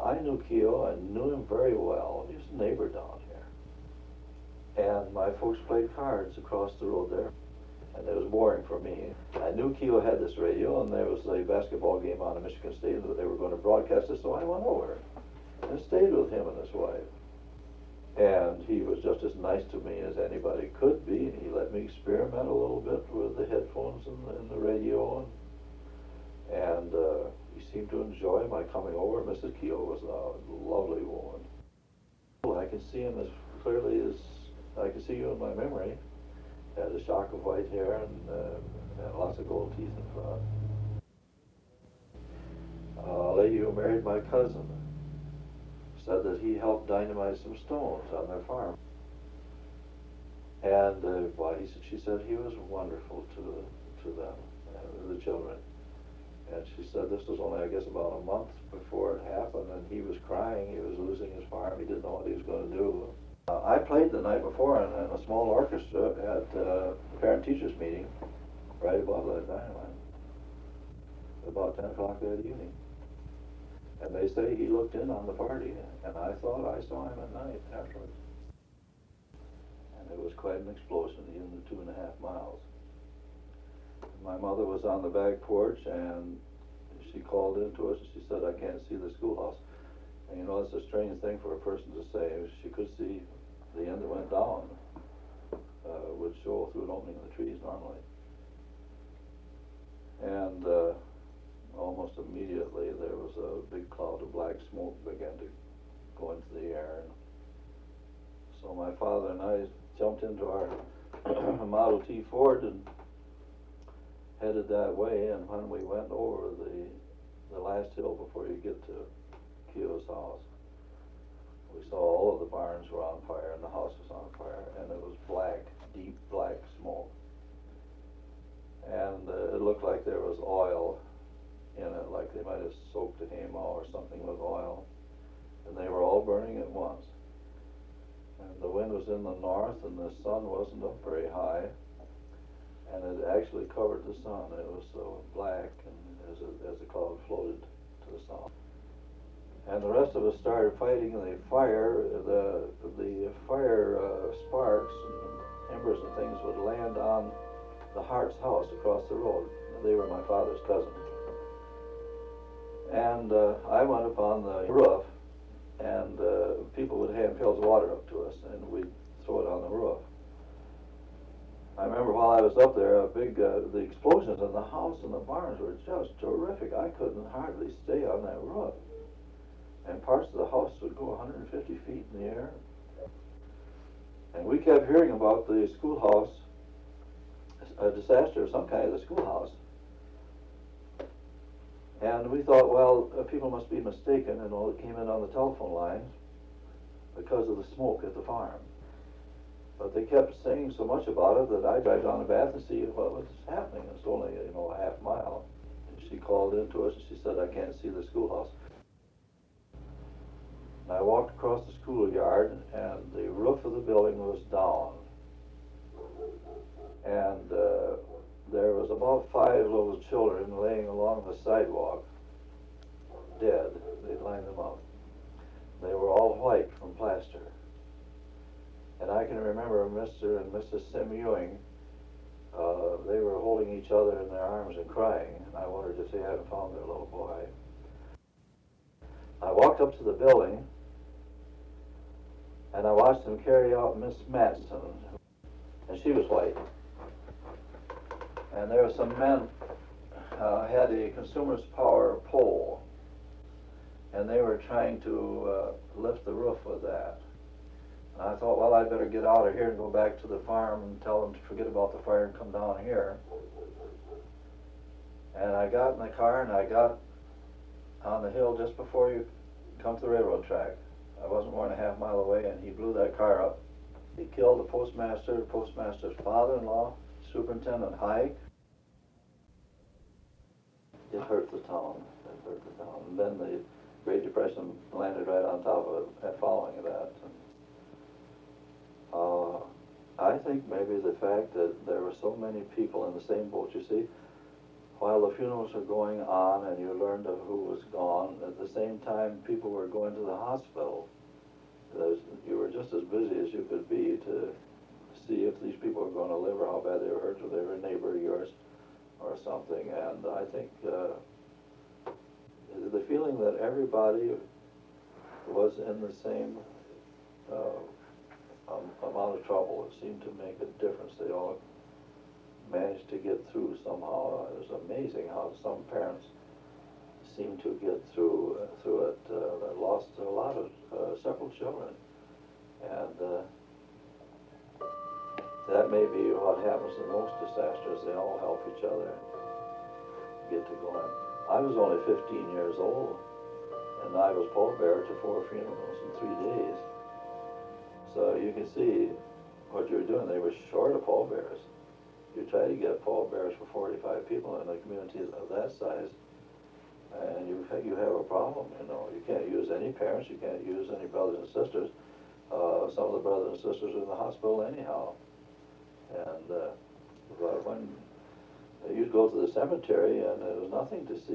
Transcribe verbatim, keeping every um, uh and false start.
I knew Keogh. I knew him very well. He was a neighbor down here. And my folks played cards across the road there. And it was boring for me. I knew Keogh had this radio, and there was a basketball game on at Michigan State that they were going to broadcast it, so I went over and stayed with him and his wife. And he was just as nice to me as anybody could be. He let me experiment a little bit with the headphones and the, and the radio, and, and uh, he seemed to enjoy my coming over. Missus Keogh was a lovely woman. I can see him as clearly as I can see you in my memory. Had a shock of white hair and, uh, and lots of gold teeth in front. A lady who married my cousin said that he helped dynamite some stones on their farm. And uh, well, he said, she said he was wonderful to to them, uh, the children. And she said this was only, I guess, about a month before it happened, and he was crying. He was losing his farm. He didn't know what he was going to do. Uh, I played the night before in, in a small orchestra at uh, the parent-teachers meeting right above that dynamite, about ten o'clock that evening. And they say he looked in on the party, and I thought I saw him at night afterwards. And it was quite an explosion in the two and a half miles. My mother was on the back porch, and she called into us, and she said, "I can't see the schoolhouse." And you know, it's a strange thing for a person to say. She could see the end that went down, uh, would show through an opening in the trees normally. And uh, almost immediately there was a big cloud of black smoke began to go into the air. And so my father and I jumped into our Model T Ford and headed that way. And when we went over the the last hill before you get to Keogh's house, we saw all of the barns were on fire and the house was on fire, and it was black, deep black smoke. And uh, it looked like there was oil in it, like they might have soaked a haymow or something with oil. And they were all burning at once. And the wind was in the north, and the sun wasn't up very high. And it actually covered the sun. It was so black, and as, it, as the cloud floated to the south. And the rest of us started fighting the fire. The, the fire uh, sparks and embers and things would land on the Hart's house across the road. They were my father's cousins. And uh, I went up on the roof, and uh, people would hand pails of water up to us, and we'd throw it on the roof. I remember while I was up there, a big, uh, the explosions in the house and the barns were just terrific. I couldn't hardly stay on that roof. And parts of the house would go one hundred fifty feet in the air. And we kept hearing about the schoolhouse, a disaster of some kind of the schoolhouse. And we thought, well, uh, people must be mistaken, and all it came in on the telephone lines because of the smoke at the farm. But they kept saying so much about it that I drive down to Bath and see what was happening. It's only, you know, a half mile. And she called into us and she said, "I can't see the schoolhouse." And I walked across the schoolyard, and the roof of the building was down. And uh, there was about five little children laying along the sidewalk, dead. They'd lined them up. They were all white from plaster. And I can remember Mister and Missus Sim Ewing, uh, they were holding each other in their arms and crying, and I wondered if they hadn't found their little boy. I walked up to the building, and I watched them carry out Miss Matson, and she was white. And there were some men uh, had a Consumers Power pole, and they were trying to uh, lift the roof with that. And I thought, well, I'd better get out of here and go back to the farm and tell them to forget about the fire and come down here. And I got in the car, and I got on the hill just before you come to the railroad track. I wasn't more than a half mile away, and he blew that car up. He killed the postmaster, the postmaster's father-in-law, Superintendent Hike. It hurt the town. It hurt the town. And then the Great Depression landed right on top of it following that. Uh, I think maybe the fact that there were so many people in the same boat. You see, while the funerals were going on and you learned of who was gone, at the same time people were going to the hospital. There's, you were just as busy as you could be to see if these people were going to live or how bad they were hurt, or they were a neighbor of yours or something. And I think uh, the feeling that everybody was in the same uh, um, amount of trouble, it seemed to make a difference. They all managed to get through somehow. It was amazing how some parents seemed to get through uh, through it. Uh, that lost a lot of uh, several children, and uh, that may be what happens in most disasters. They all help each other and get to going. I was only fifteen years old, and I was pallbearer to four funerals in three days. So you can see what you're doing. They were short of pallbearers. You try to get pallbearers for forty-five people in a community of that size, and you you have a problem. You know, you can't use any parents. You can't use any brothers and sisters. Uh, some of the brothers and sisters are in the hospital anyhow. And uh, but when you'd go to the cemetery, and there was nothing to see.